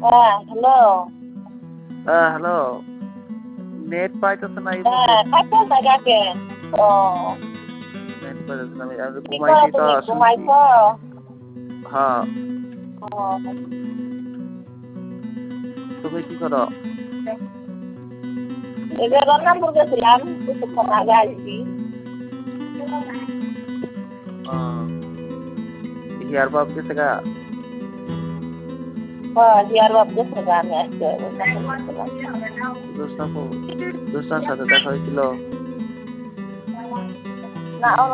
Hello. Hello. Net পাইতেছে না এই মুহূর্তে। হ্যাঁ, থাকতেন জায়গা কেন? ও, নেট পাইতেছে না। আমি কি করো ঘুমাইছি তো তুমি? শুইছি। ঘুমাইছো? হ্যাঁ, ও, তুমি কি করো? এই যে রন্নাপুর গেছিলাম, কিছুক্ষণ আগে আসছি। হিয়ার বাপ গেছে গা। হ্যাঁ, জিয়ার বাপ গেছে গা, আমি আসতে রন্নাপুর গেছিলাম। জোসনার সাথে দেখা হয়েছিল। না,